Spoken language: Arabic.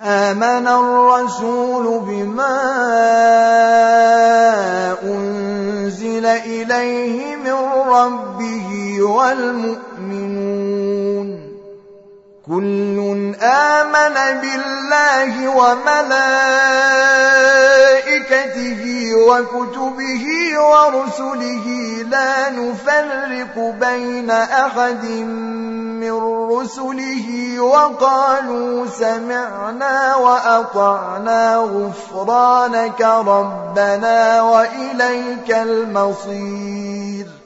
آمن الرسول بما أنزل إليه من ربه والمؤمنون كل آمن بالله وملائكته وكتبه ورسله لا نفرق بين أحد من رسله وقالوا سمعنا وأطعنا غفرانك ربنا وإليك المصير